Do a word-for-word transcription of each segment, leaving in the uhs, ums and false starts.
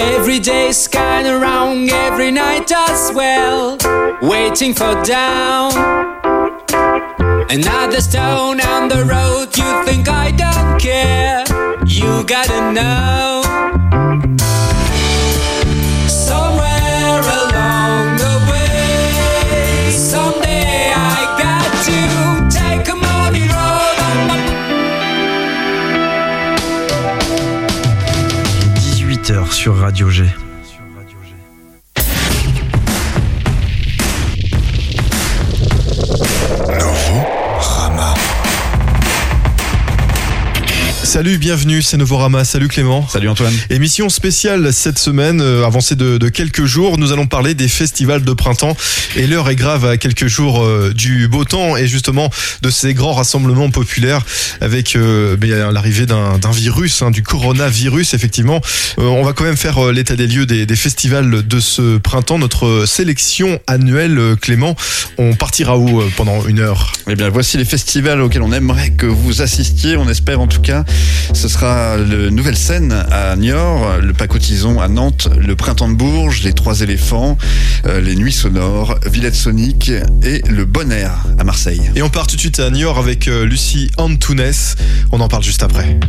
Every day's kinda wrong, every night as well. Waiting for down. Another stone on the road, you think I don't care. You gotta know. Somewhere along the way, someday I got to take a muddy road. dix-huit heures sur Radio G. Novorama. Salut, bienvenue, c'est Novorama. Salut Clément. Salut Antoine. Émission spéciale cette semaine, euh, avancée de, de quelques jours. Nous allons parler des festivals de printemps. Et l'heure est grave à quelques jours euh, du beau temps et justement de ces grands rassemblements populaires avec euh, bien, l'arrivée d'un, d'un virus, hein, du coronavirus. Effectivement, euh, on va quand même faire euh, l'état des lieux des, des festivals de ce printemps. Notre sélection annuelle, euh, Clément, on partira où euh, pendant une heure ? Eh bien, voici les festivals auxquels on aimerait que vous assistiez. On espère en tout cas. Ce sera le Nouvelle Scène à Niort, le Pacotison à Nantes, le Printemps de Bourges, les Trois Éléphants, euh, les Nuits Sonores, Villette Sonic et le Bon Air à Marseille. Et on part tout de suite à Niort avec euh, Lucie Antunes. On en parle juste après.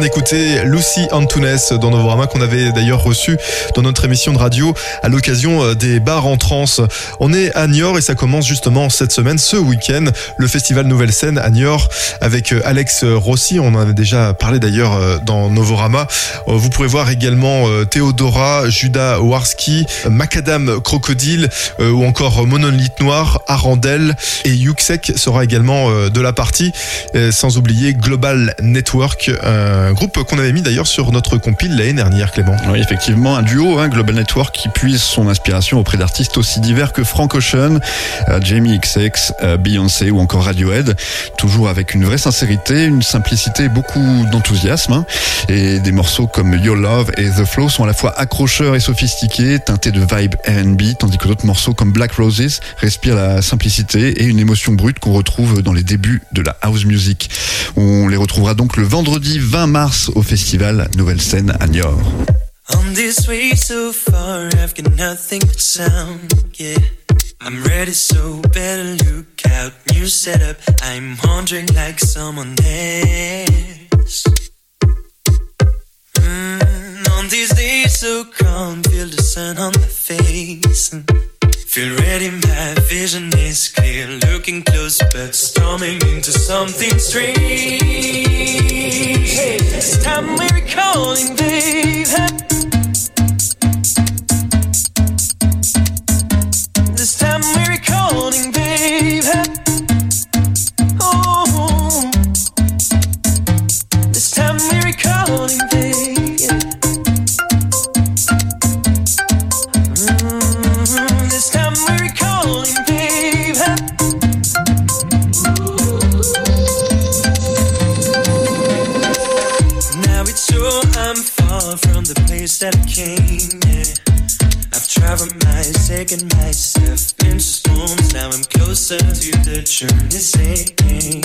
d'écouter Lucy Antunes dans Novorama, qu'on avait d'ailleurs reçu dans notre émission de radio à l'occasion des bars en trance. On est à Niort et ça commence justement cette semaine, ce week-end, le festival Nouvelle Scène à Niort avec Alex Rossi. On en avait déjà parlé d'ailleurs dans Novorama. Vous pourrez voir également Théodora, Judas Warski, Macadam Crocodile ou encore Monolithe Noir, Arandel et Yuxek sera également de la partie, sans oublier Global Network, un groupe qu'on avait mis d'ailleurs sur notre compile l'année dernière, Clément. Oui, effectivement, un duo, hein, Global Network, qui puise son inspiration auprès d'artistes aussi divers que Frank Ocean, euh, Jamie X X, euh, Beyoncé ou encore Radiohead, toujours avec une vraie sincérité, une simplicité, beaucoup d'enthousiasme, hein, et des morceaux comme Your Love et The Flow sont à la fois accrocheurs et sophistiqués, teintés de vibe R and B, tandis que d'autres morceaux comme Black Roses respirent la simplicité et une émotion brute qu'on retrouve dans les débuts de la house music. On les retrouvera donc le vendredi vingt mars au festival Nouvelle Scène à Niort. On this way so far, I've got nothing but sound, yeah. I'm ready, so better look out. New setup, I'm wandering like someone else. Mm, on these days so calm, feel the sun on my face. And feel ready, my vision is clear. Looking close, but storming into something strange. Hey, this time we're recalling, babe. This time we're recalling, babe. Oh, this time we're recalling, babe. Mm, this time we're recalling, babe. Now it's so I'm far from the place that I came, yeah. I've traveled miles, taken myself into storms. Now I'm closer to the journey's end.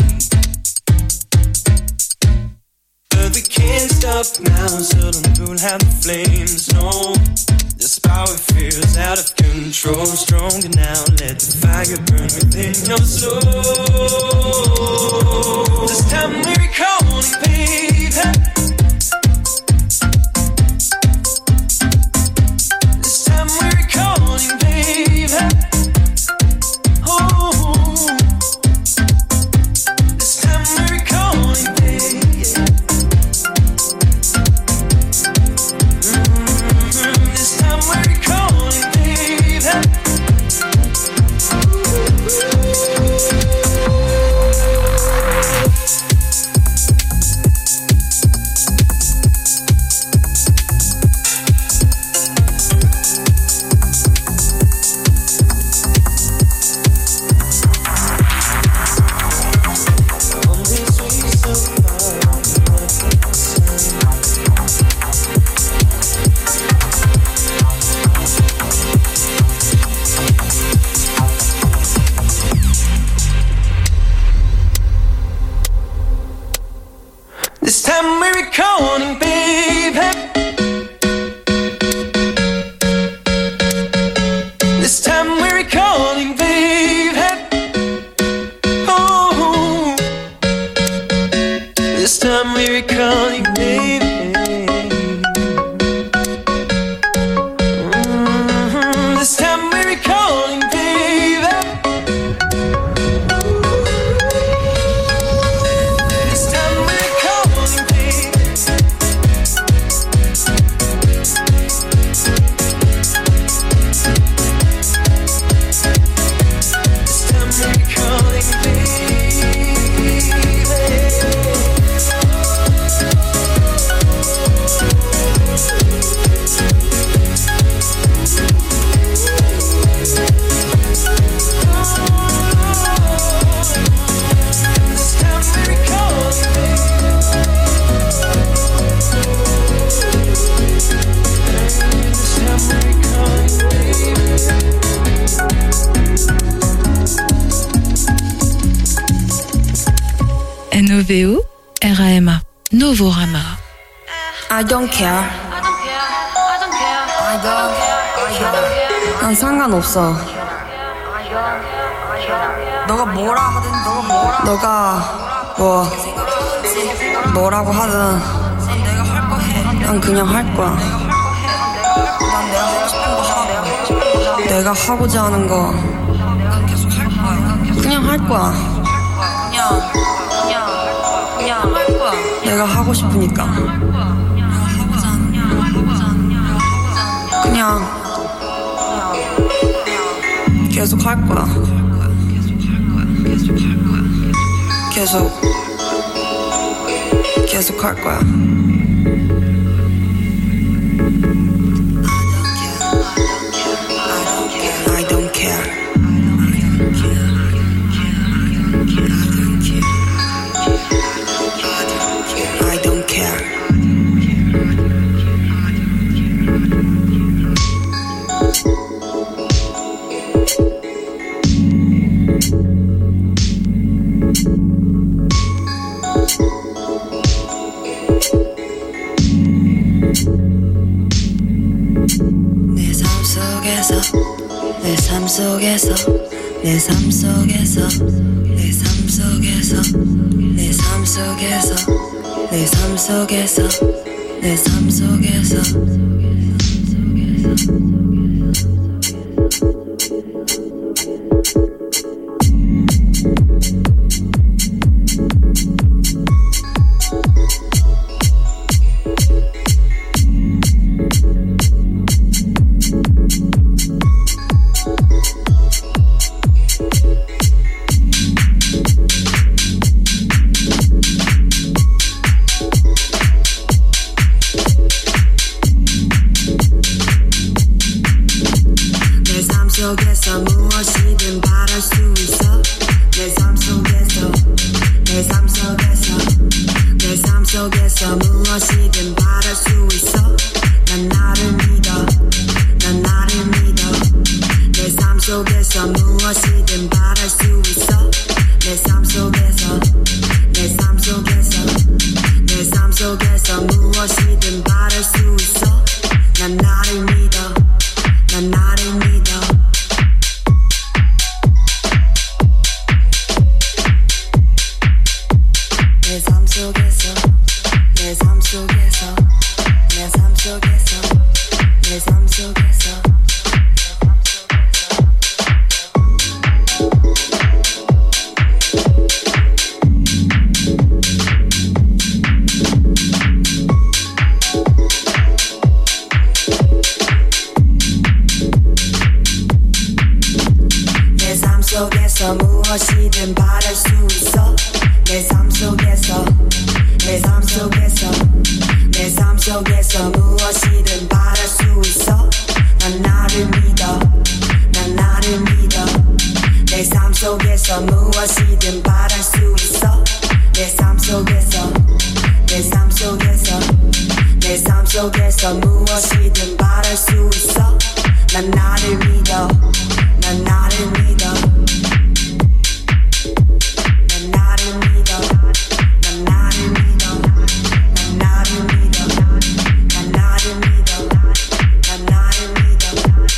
But we can't stop now, so don't pull out the flames, no. This power feels out of control. Stronger now, let the fire burn within your soul. This time we're recalling, baby. This time we're recording, baby. This time we're recording, baby. Oh, this time we're recording, baby. Mm-hmm. This time we're recording, baby. This time we're recording, baby. This time we're recording, baby. This time we're recording, baby. This time we're recording, N O V O R A M A Novorama. I don't care. I don't care. I don't care. I don't. I don't care. 난 상관없어. 너가 뭐라 하든 너가 뭐라 너가 뭐 뭐라고 하든 난 그냥 할 거야. 내가 하고자 하는 거 그냥 할 거야. 그냥 그냥 그냥 할 거야. 내가 하고 싶으니까 그냥 계속 할 거야. 계속 계속 할 거야. I don't care. I don't care. 내 삶 속에서 내 삶 속에서 내 삶 속에서 내 삶 속에서 내 삶 속에서 내 삶 속에서 무엇이든 바랄 수 있어. 내 삶 속에서 내 삶 속에서 내 삶 속에서 무엇이든 바랄 수 있어. 난 나를 믿어 난 나를 믿어. 내 삶 속에서 무엇이든 바랄 수 있어. 내 삶 속에서 내 삶 속에서 내 삶 속에서 무엇이든 바랄 수 있어. 난 나를 믿어 난 나를 믿어. 내 삶 속에서 내 삶 속에서 내 삶 속에서 내 삶 속에서 내 삶 속에서 무엇이든 바랄 수 있어. 내 삶 속에서 내 삶 속에서 내 삶 속에서 무엇이든 바랄 수 있어. 난 나를 믿어 난 나를 믿어. 내 삶 속에서 무엇이든 바랄 수 있어. 내 삶 속에서 내 삶 속에서 내 삶 속에서 무엇이든 바랄 수 있어. 난 나를 믿어 난 나를 믿어. 난 나를 믿어 난 나를 믿어 난 나를 믿어 난 나를 믿어 난 나를 믿어.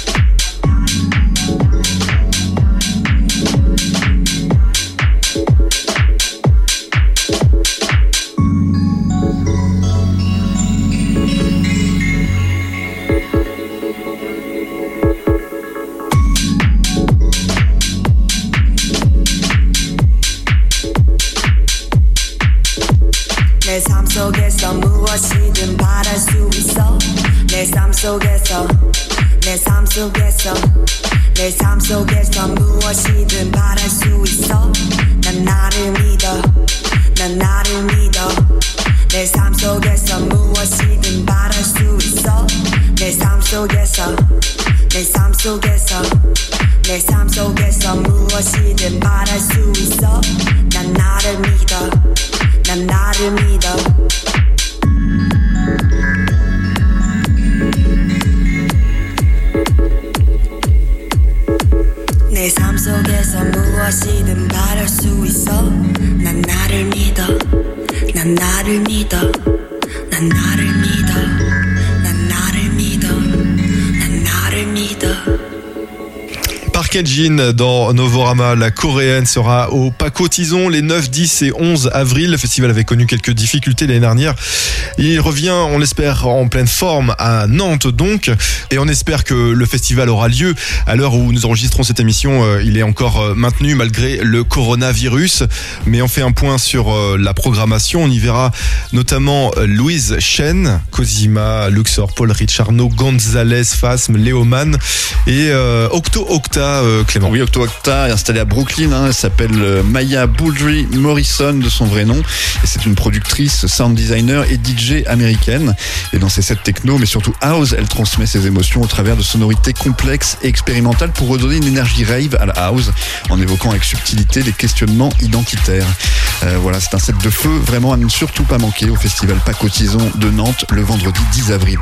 내 삶 속에서 무엇이든 바랄 수 있어. 내 삶 속에서 내 삶 속에서 내 삶 속에서 무엇이든 바랄 수 있어. 난 나를 믿어 난 나를 믿어. 내 삶 속에서 무엇이든 바랄 수 있어. 내 삶 속에서 내 삶 속에서 내 삶 속에서 무엇이든 바랄 수 있어. 난 나를 믿어 난 나를 믿어. 내 삶 속에서 무엇이든 바랄 수 있어. 난 나를 믿어 난 나를 믿어 난 나를 믿어 난 나를 믿어 난 나를 믿어. Park Jin dans Novorama. La coréenne sera au Pacotizon les neuf, dix et onze avril. Le festival avait connu quelques difficultés l'année dernière. Il revient, on l'espère, en pleine forme à Nantes donc. Et on espère que le festival aura lieu. À l'heure où nous enregistrons cette émission, il est encore maintenu malgré le coronavirus. Mais on fait un point sur la programmation. On y verra notamment Louise Chen, Cosima, Luxor, Paul Ricciardo, Gonzalez, Phasm, Léoman et euh, Octo Octa, euh, Clément. Oui, Octo Octa est installée à Brooklyn. Hein, elle s'appelle euh, Maya Bouldry Morrison de son vrai nom. Et c'est une productrice, sound designer et D J américaine. Et dans ses sets techno, mais surtout house, elle transmet ses émotions au travers de sonorités complexes et expérimentales pour redonner une énergie rave à la house en évoquant avec subtilité les questionnements identitaires. Euh, voilà, c'est un set de feu vraiment à ne surtout pas manquer au festival Pacotizon de Nantes le vendredi dix avril.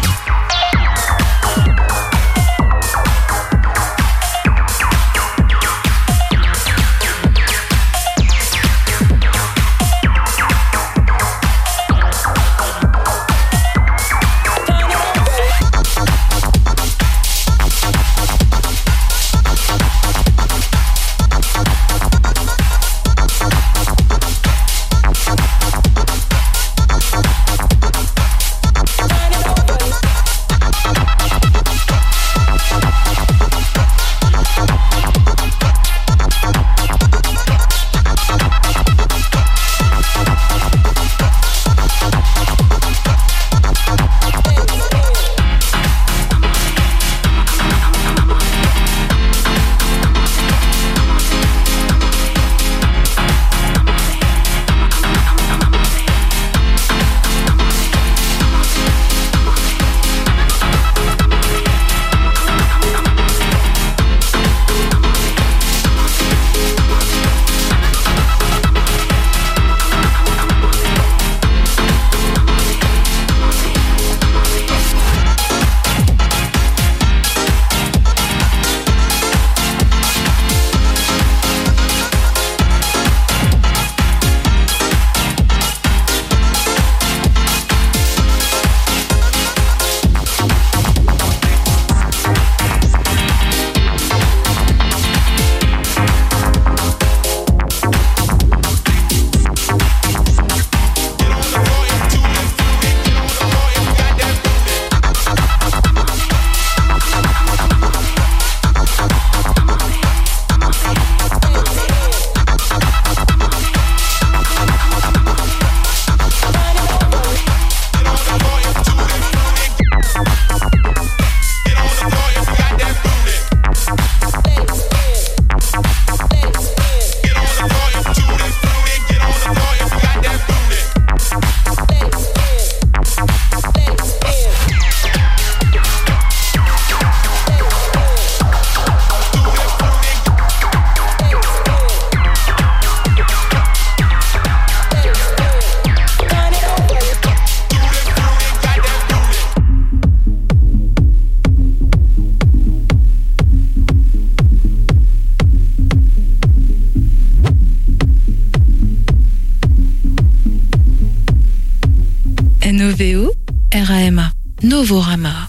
N O V O R A M A. Novorama.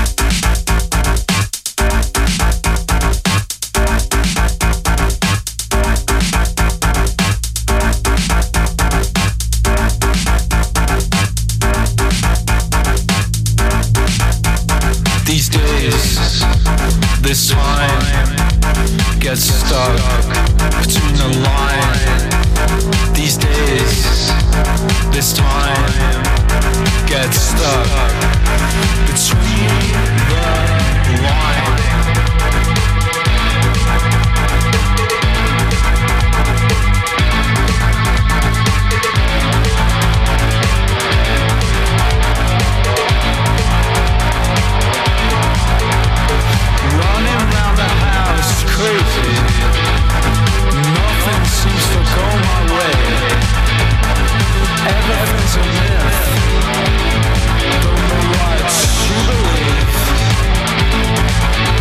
These days, this time gets stuck between the line. These days, this time gets stuck between the line. Running around the house crazy. Nothing seems to go my way. Everything's a myth. Don't know what to believe.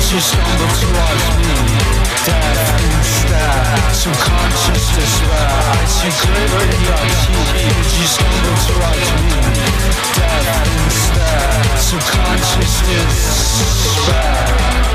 you stumble towards me, death and stare, subconscious despair. I see glitter in your teeth. Would you stumble towards me, death and stare, subconscious despair.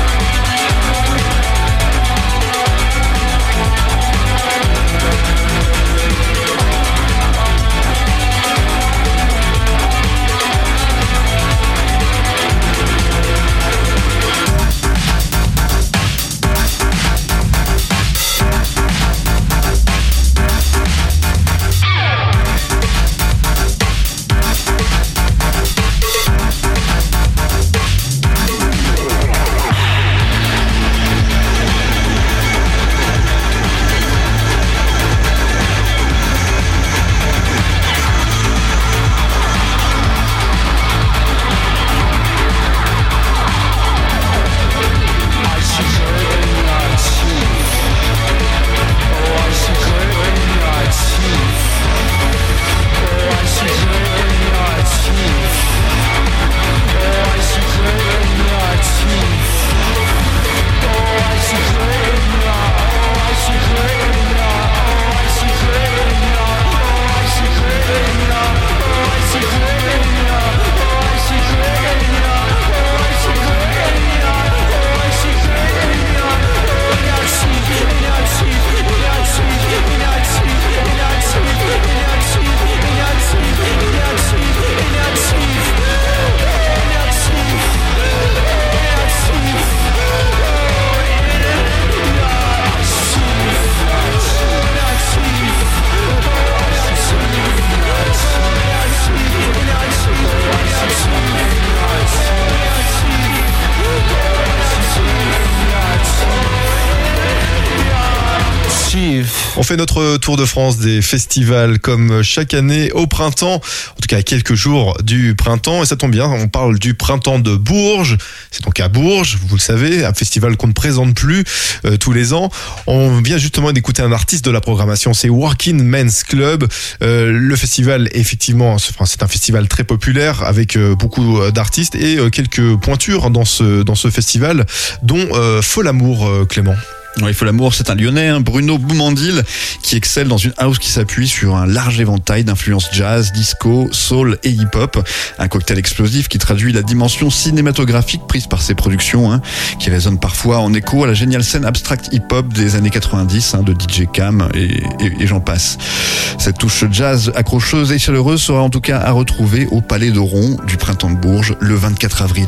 On fait notre tour de France des festivals comme chaque année au printemps, en tout cas à quelques jours du printemps, et ça tombe bien, on parle du printemps de Bourges. C'est donc à Bourges, vous le savez, un festival qu'on ne présente plus euh, tous les ans. On vient justement d'écouter un artiste de la programmation, c'est Working Men's Club. Euh, le festival, effectivement, c'est un festival très populaire avec euh, beaucoup d'artistes et euh, quelques pointures dans ce, dans ce festival, dont euh, Folamour, euh, Clément. Oui, Folamour, c'est un Lyonnais, hein, Bruno Boumandil, qui excelle dans une house qui s'appuie sur un large éventail d'influences jazz, disco, soul et hip-hop. Un cocktail explosif qui traduit la dimension cinématographique prise par ses productions, hein, qui résonne parfois en écho à la géniale scène abstract hip-hop des années quatre-vingt-dix, hein, de D J Cam et, et, et j'en passe. Cette touche jazz accrocheuse et chaleureuse sera en tout cas à retrouver au Palais de Ron du Printemps de Bourges le vingt-quatre avril.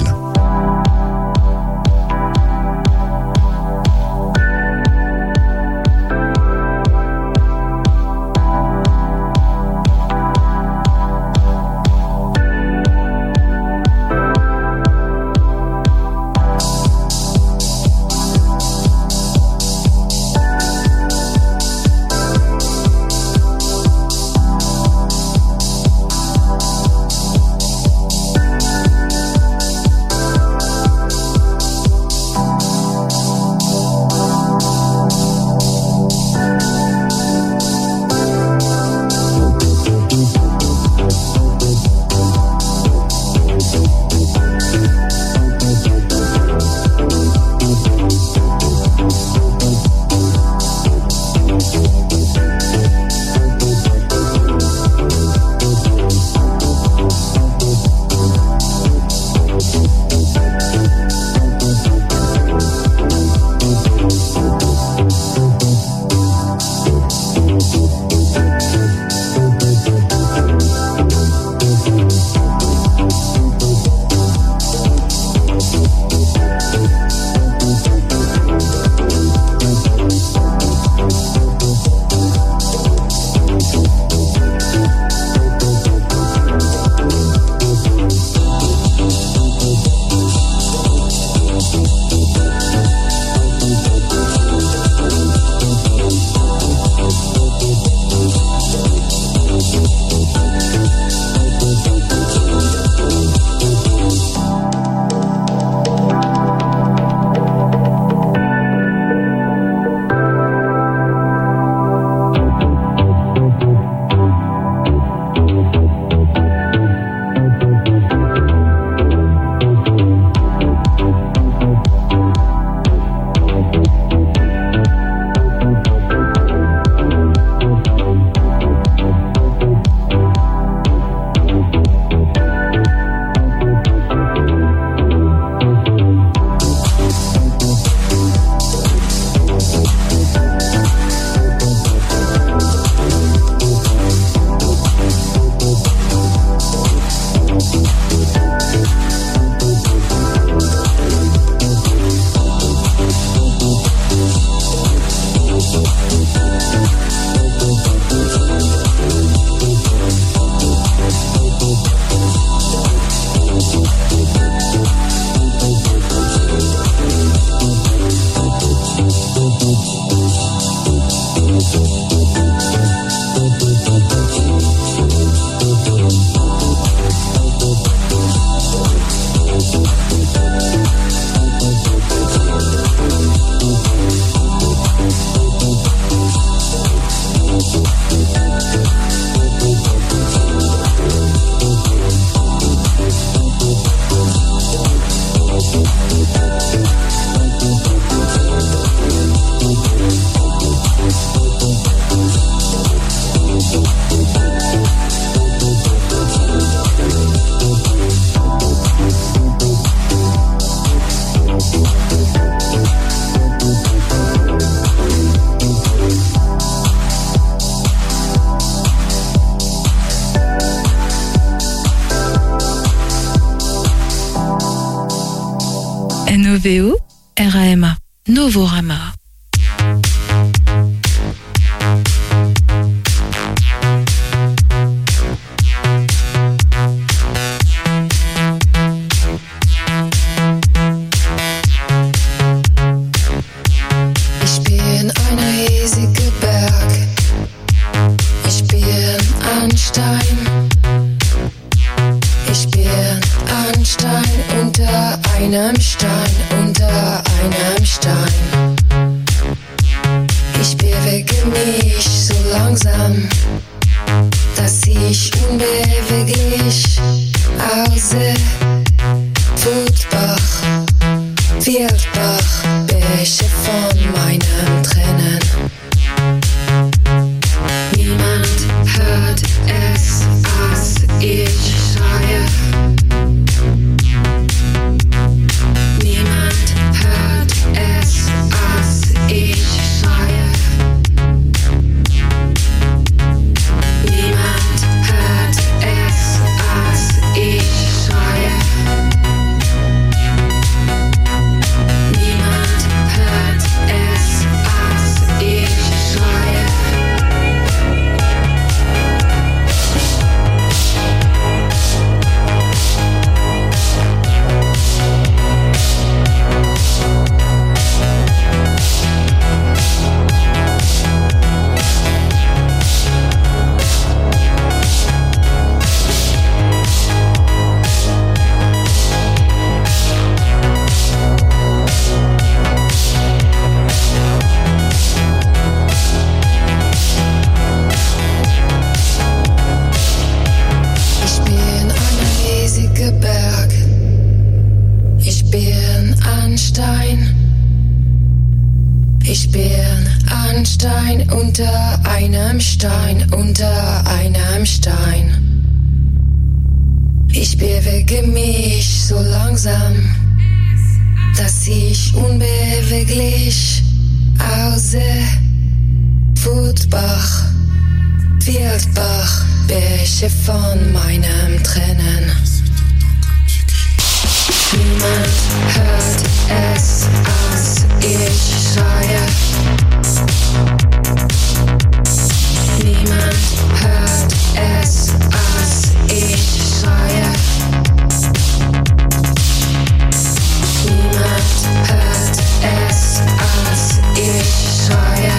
N O V O R A M A. Novorama. Ich bin ein riesiger Berg. Ich bin ein Stein. Ich bin ein Stein unter einem Stein, unter einem Stein. Ich bewege mich so langsam, dass ich unbeweglich aussehe. Wutbach, Wildbach, Bäche von meinen Tränen. Niemand hört es, als ich schreie. Niemand hört es, als ich schreie. Niemand hört es, als ich schreie. Niemand hört es, als ich schreie. Ich bin ein riesiger Berg. Ich bin ein Stein. Ich bin ein Stein unter einem Stein, unter einem Stein. Ich bewege mich so langsam, dass ich unbeweglich aussehe. Wutbach, Wildbach, Bäche von meinen Tränen. Niemand hört es, als ich schreie. Niemand hört es, als ich schreie. Niemand hört es, als ich schreie.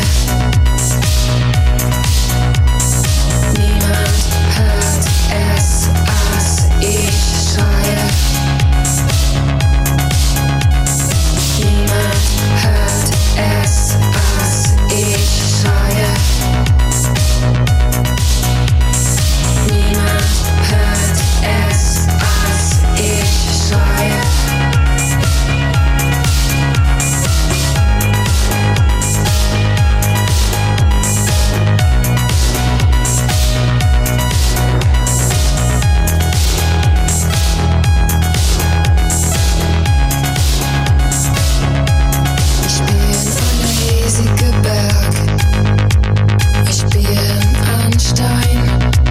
Niemand hört es, als ich schreie. Niemand hört es, als ich schreie. Niemand hört es, als ich schreie. Ich bin ein riesiger Berg. Ich bin ein Stein.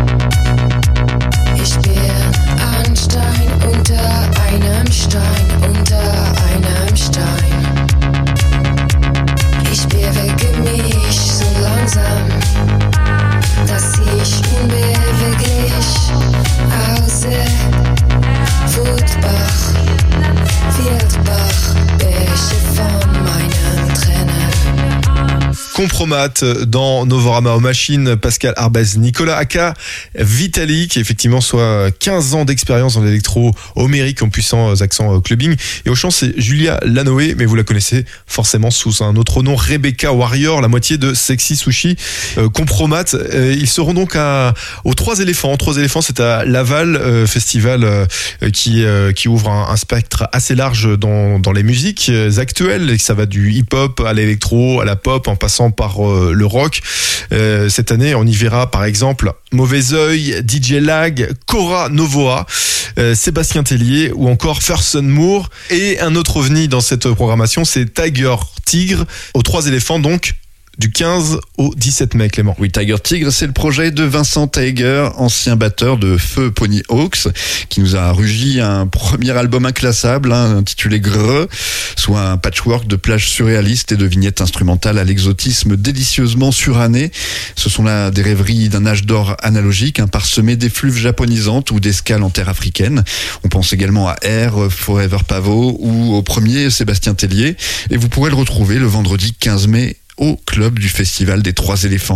Ich bin ein Stein unter einem Stein, unter einem Stein. Ich bewege mich so langsam, dass ich unbeweglich aussehe. Wutbach, Wildbach, Bäche von meinen Tränen. Compromat dans Novorama aux machines, Pascal Arbès, Nicolas Aka, Vitalik, effectivement, soit quinze ans d'expérience dans l'électro homérique en puissants accents clubbing. Et au chant, c'est Julia Lanoé, mais vous la connaissez forcément sous un autre nom, Rebecca Warrior, la moitié de Sexy Sushi. Euh, Compromat, euh, ils seront donc à, aux Trois Éléphants. Trois Éléphants, c'est à Laval, euh, festival euh, qui, euh, qui ouvre un, un spectre assez large dans, dans les musiques actuelles. Ça va du hip-hop à l'électro, à la pop, en passant par euh, le rock. Euh, cette année, on y verra par exemple Mauvais Oeil, D J Lag, Cora Novoa, euh, Sébastien Tellier ou encore Ferson Moore. Et un autre ovni dans cette programmation, c'est Tiger Tigre, aux Trois Éléphants donc. du quinze au dix-sept mai, Clément. Oui, Tiger Tigre, c'est le projet de Vincent Tiger, ancien batteur de Feu Pony Hawks, qui nous a rugi un premier album inclassable, hein, intitulé Greux, soit un patchwork de plages surréalistes et de vignettes instrumentales à l'exotisme délicieusement suranné. Ce sont là des rêveries d'un âge d'or analogique, hein, parsemé d'effluves japonisantes ou d'escales en terre africaine. On pense également à Air, Forever Pavot ou au premier Sébastien Tellier. Et vous pourrez le retrouver le vendredi quinze mai au club du Festival des Trois Éléphants.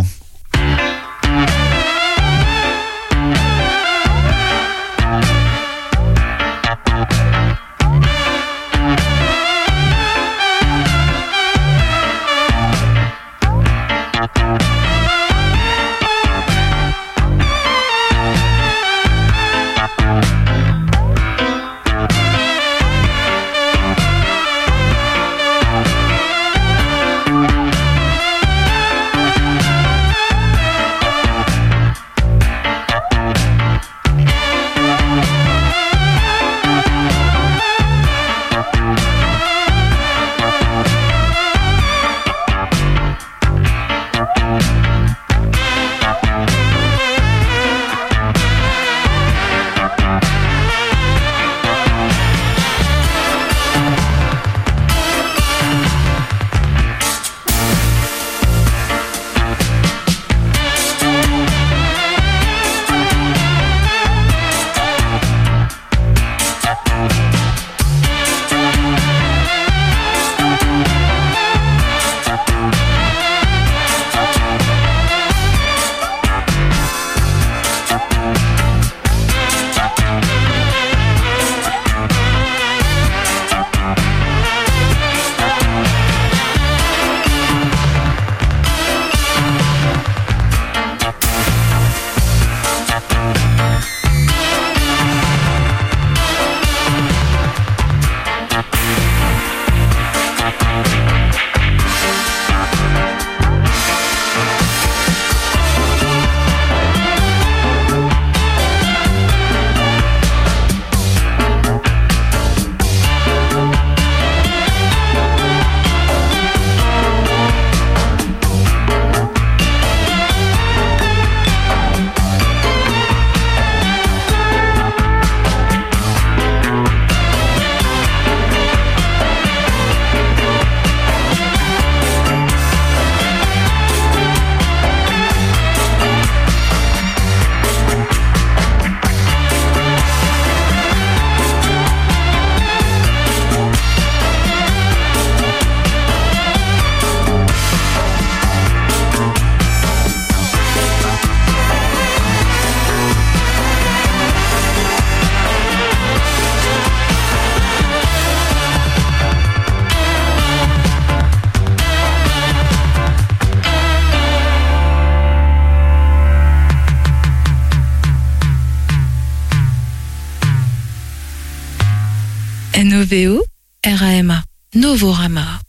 N O V O R A M A. Novorama.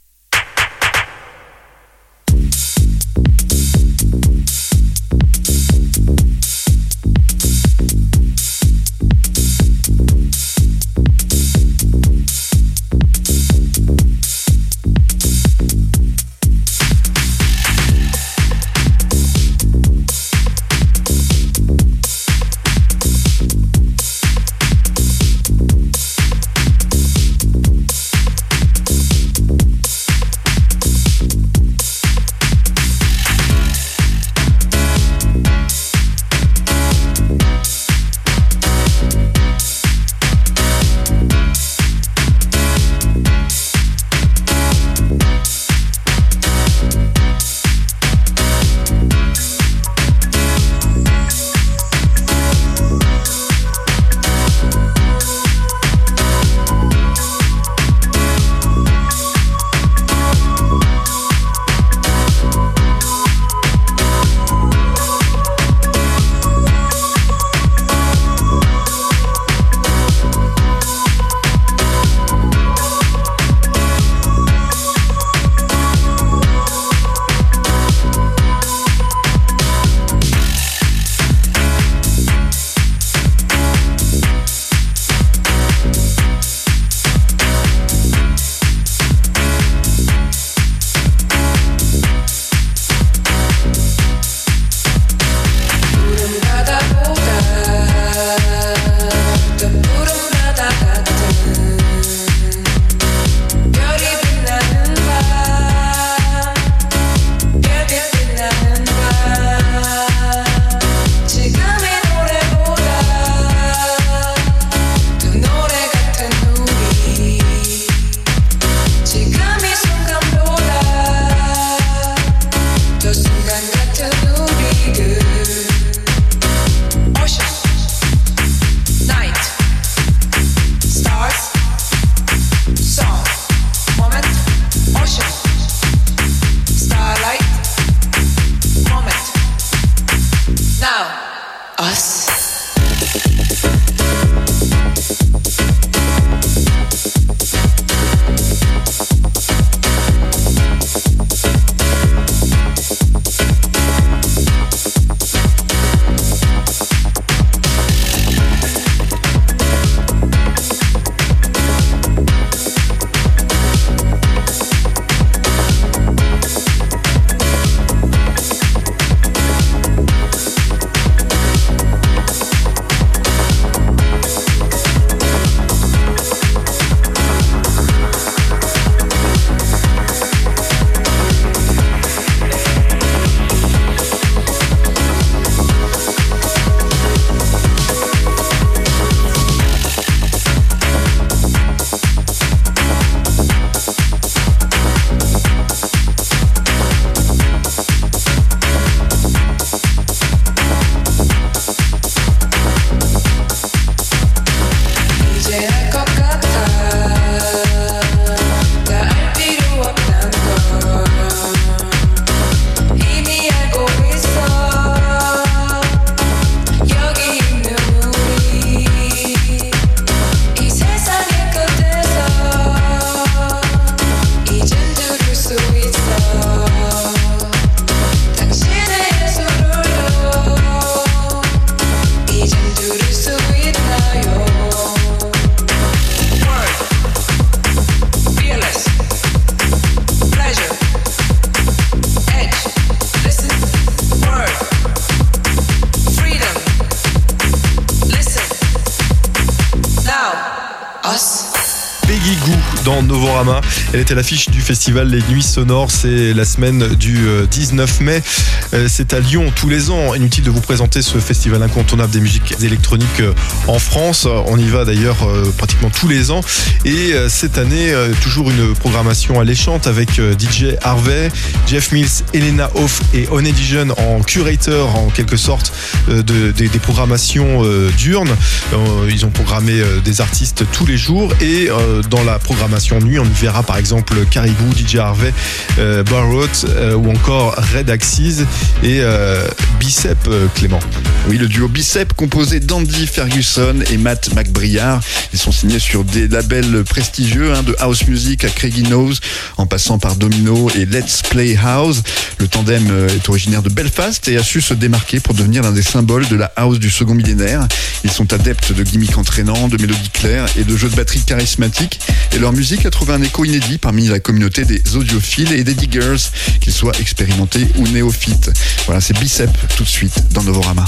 Novorama. Elle était à l'affiche du festival Les Nuits Sonores. C'est la semaine du dix-neuf mai. C'est à Lyon tous les ans. Inutile de vous présenter ce festival incontournable des musiques électroniques en France. On y va d'ailleurs pratiquement tous les ans. Et cette année, toujours une programmation alléchante avec D J Harvey, Jeff Mills, Elena Hoff et On Edition en curator en quelque sorte de, de, des programmations diurnes. Ils ont programmé des artistes tous les jours et dans la programmation nuit, on y verra par exemple Caribou, D J Harvey, euh, Barrot euh, ou encore Red Axis et euh, Bicep, euh, Clément. Oui, le duo Bicep composé d'Andy Ferguson et Matt McBriar. Ils sont signés sur des labels prestigieux hein, de house music à Craigie Knowes en passant par Domino et Let's Play House. Le tandem est originaire de Belfast et a su se démarquer pour devenir l'un des symboles de la house du second millénaire. Ils sont adeptes de gimmicks entraînants, de mélodies claires et de jeux de batterie charismatiques. Et leur musique a trouvé un écho inédit parmi la communauté des audiophiles et des diggers, qu'ils soient expérimentés ou néophytes. Voilà, c'est Bicep tout de suite dans Novorama.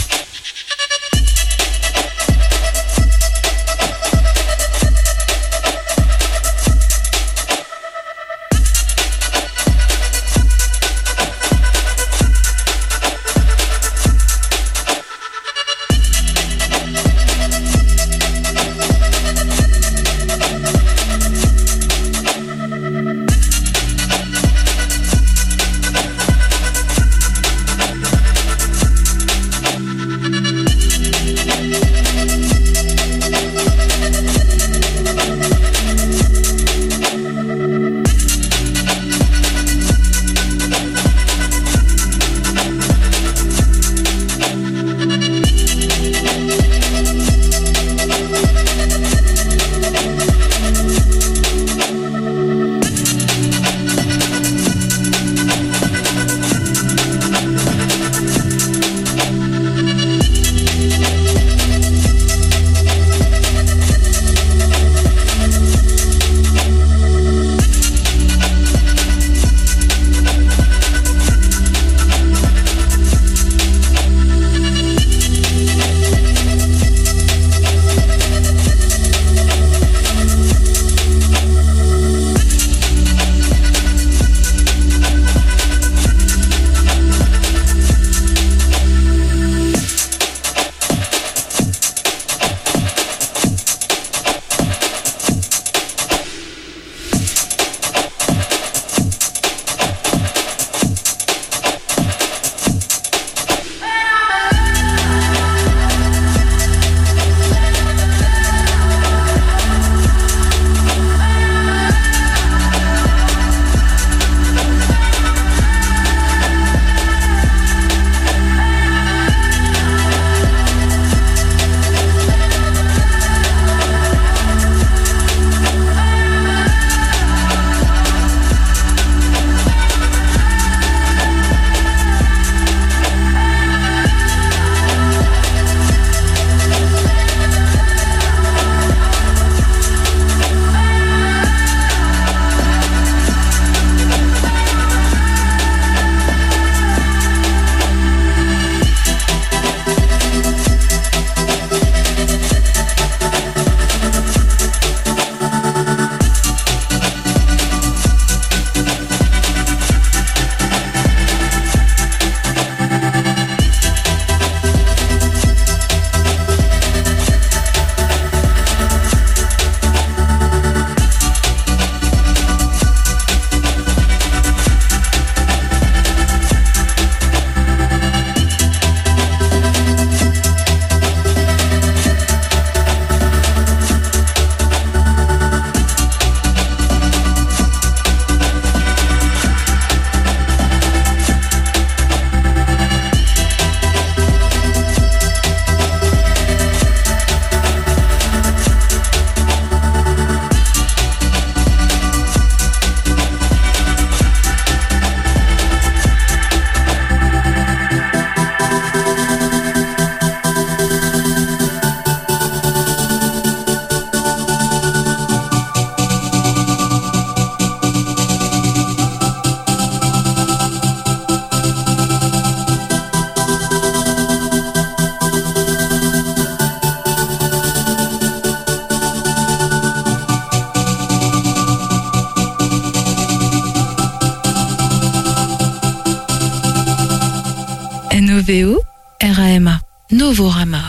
N O V O R A M A. Novorama.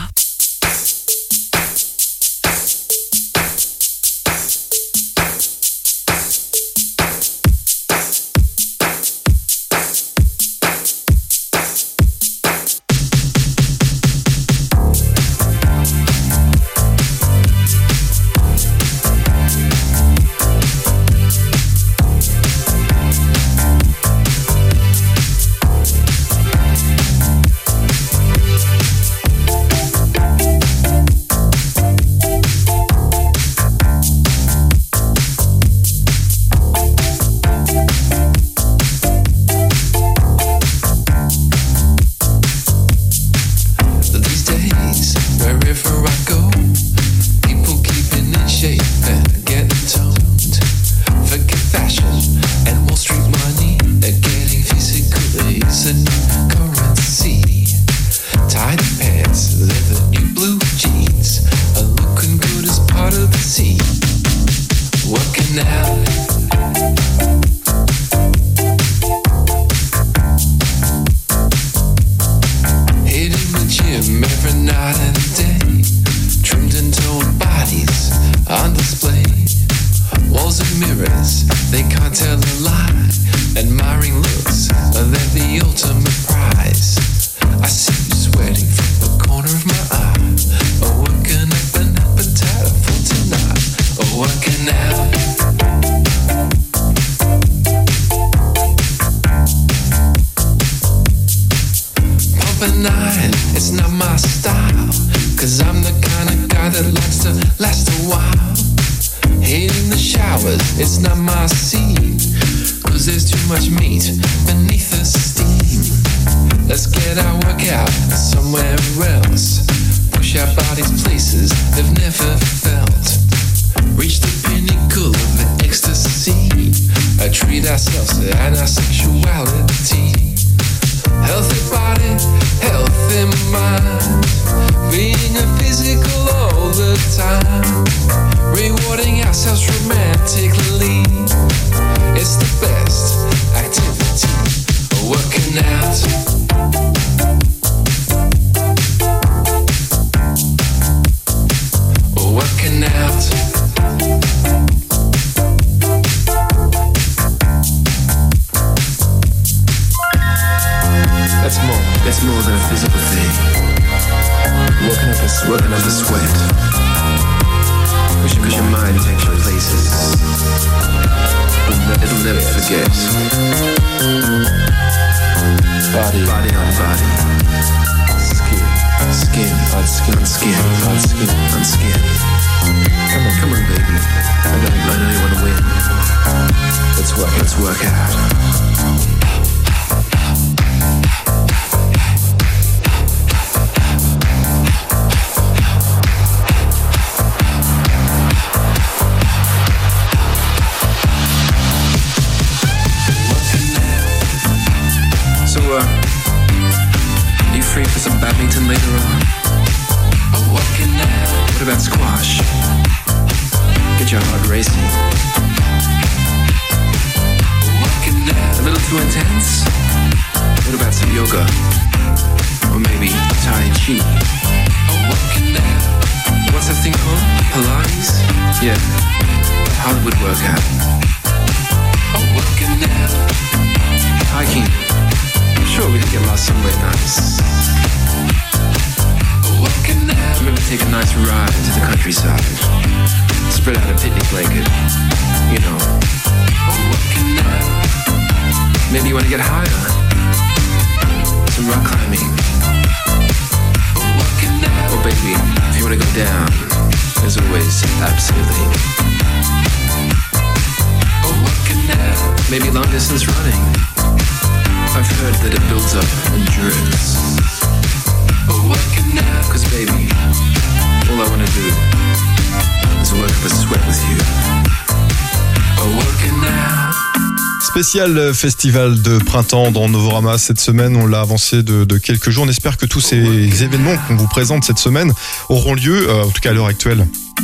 Spécial festival de printemps dans Novorama cette semaine, on l'a avancé de, de quelques jours. On espère que tous ces événements qu'on vous présente cette semaine auront lieu, euh, en tout cas à l'heure actuelle,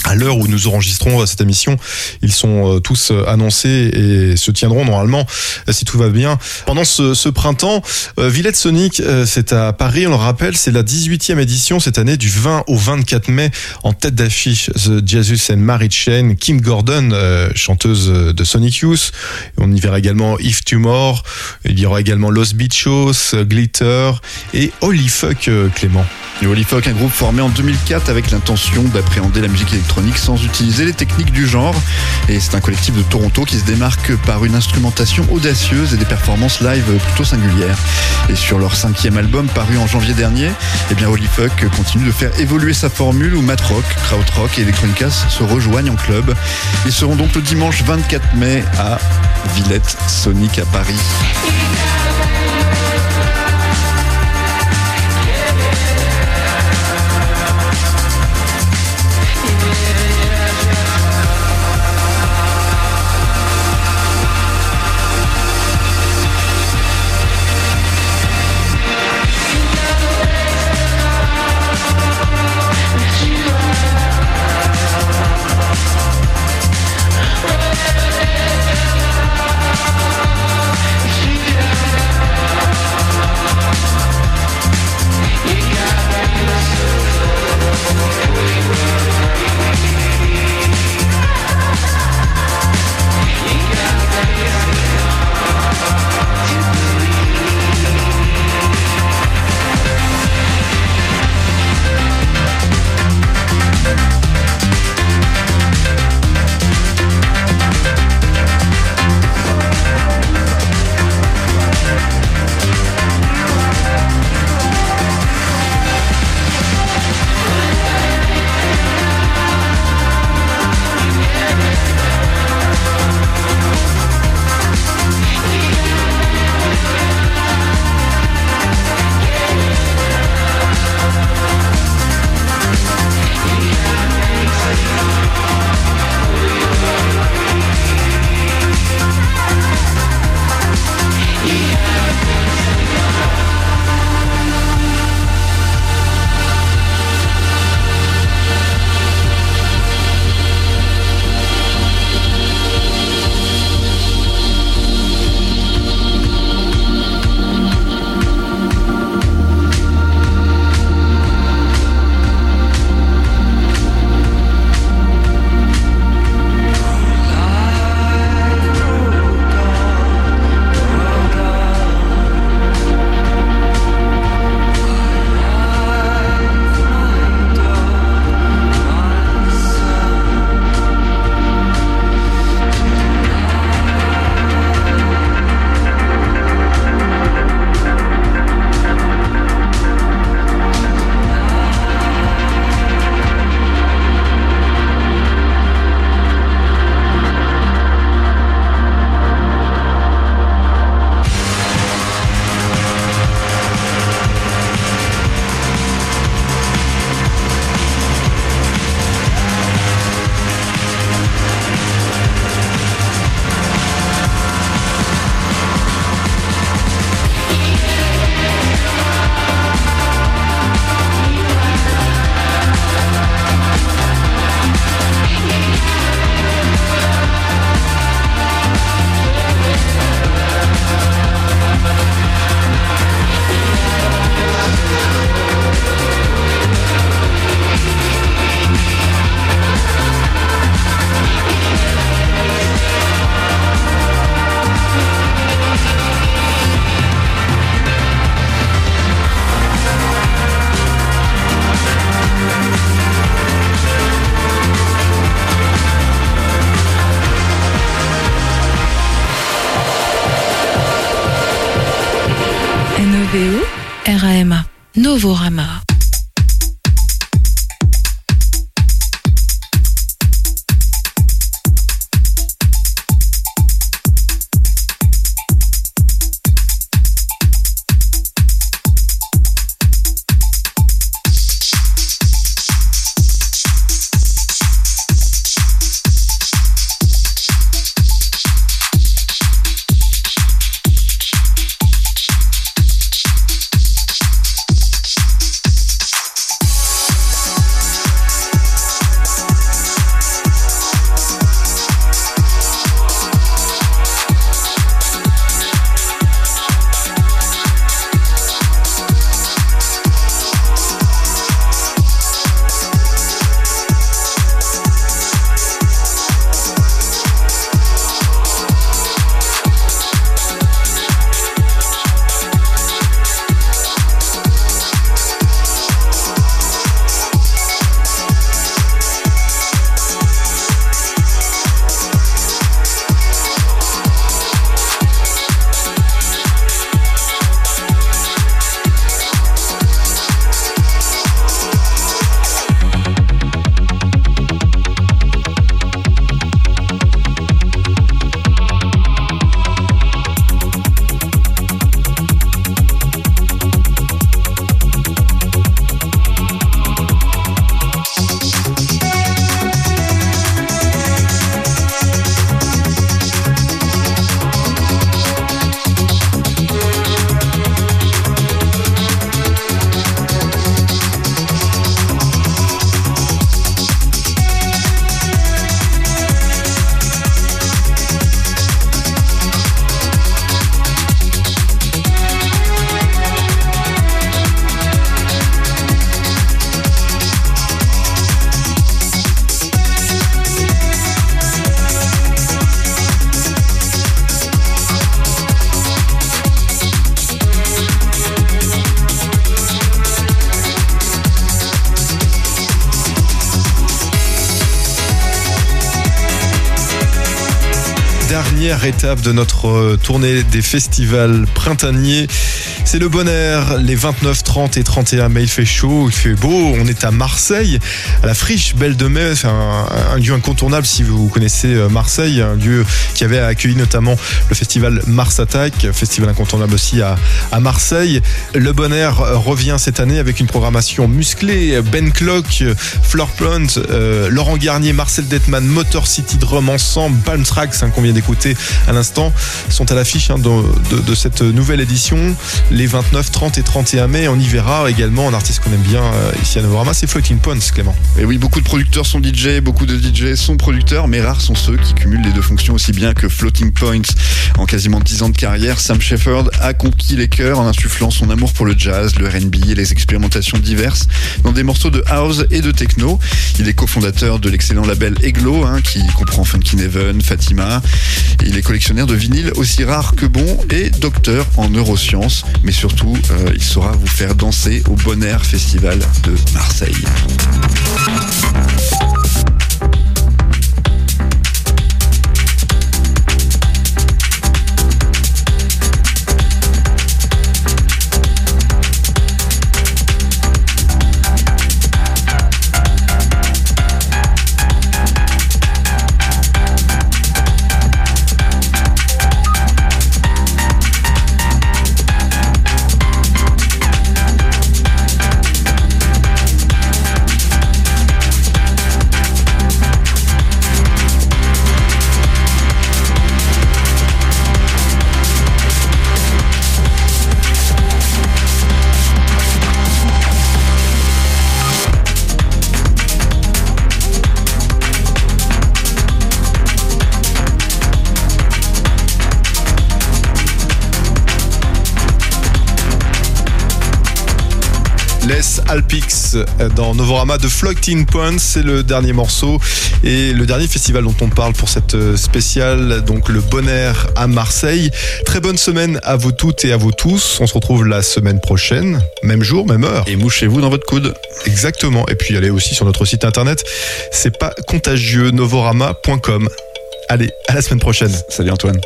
À l'heure où nous enregistrons cette émission, ils sont tous annoncés et se tiendront normalement, si tout va bien, pendant ce, ce printemps. Villette Sonic, c'est à Paris, on le rappelle, c'est la dix-huitième édition cette année, du vingt au vingt-quatre mai. En tête d'affiche, The Jesus and Mary Chain, Kim Gordon, chanteuse de Sonic Youth. On y verra également If Tomorrow. Il y aura également Los Bichos, Glitter et Holy Fuck, Clément. Et Holy Fuck, un groupe formé en deux mille quatre avec l'intention d'appréhender la musique électronique sans utiliser les techniques du genre. Et c'est un collectif de Toronto qui se démarque par une instrumentation audacieuse et des performances live plutôt singulières. Et sur leur cinquième album paru en janvier dernier, eh bien Holy Fuck continue de faire évoluer sa formule où Math Rock, Krautrock et Electronica se rejoignent en club. Ils seront donc le dimanche vingt-quatre mai à Villette Sonic à Paris. V O R A M A, Novorama. dernière étape de notre tournée des festivals printaniers. C'est le bon air, les vingt-neuf, trente et trente et un mai, il fait chaud, il fait beau. On est à Marseille, à la Friche Belle de Mai, c'est un, un lieu incontournable si vous connaissez Marseille, un lieu qui avait accueilli notamment le festival Mars Attack, festival incontournable aussi à, à Marseille. Le bon air revient cette année avec une programmation musclée. Ben Clock, Floor Plant, euh, Laurent Garnier, Marcel Detman, Motor City Drum Ensemble, Palm Tracks hein, qu'on vient d'écouter à l'instant sont à l'affiche hein, de, de, de cette nouvelle édition. Les vingt-neuf, trente et trente et un mai, on y verra également un artiste qu'on aime bien euh, ici à Novorama, c'est Floating Points, Clément. Et oui, beaucoup de producteurs sont D J, beaucoup de D J sont producteurs, mais rares sont ceux qui cumulent les deux fonctions aussi bien que Floating Points. En quasiment dix ans de carrière, Sam Shepherd a conquis les cœurs en insufflant son amour pour le jazz, le R and B et les expérimentations diverses dans des morceaux de house et de techno. Il est cofondateur de l'excellent label Eglo, hein, qui comprend Funkin' Heaven, Fatima. Il est collectionneur de vinyles aussi rares que bons et docteur en neurosciences. Mais surtout, euh, il saura vous faire danser au Bon Air Festival de Marseille. Les Alpix dans Novorama de Floating Points, c'est le dernier morceau et le dernier festival dont on parle pour cette spéciale, donc le Bon Air à Marseille. Très bonne semaine à vous toutes et à vous tous. On se retrouve la semaine prochaine, même jour, même heure. Et mouchez-vous dans votre coude. Exactement. Et puis allez aussi sur notre site internet, c'est pas contagieux, novorama point com. Allez, à la semaine prochaine. Salut Antoine.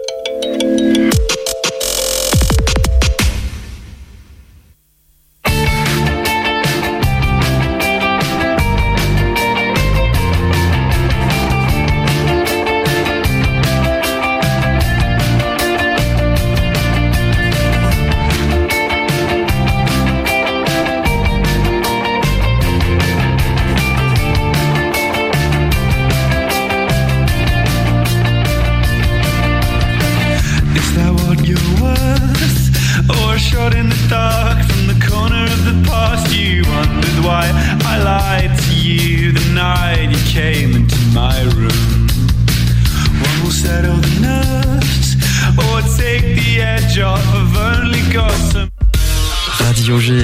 Radio G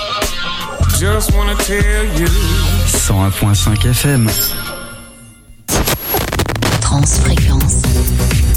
cent un virgule cinq F M. Transfréquence.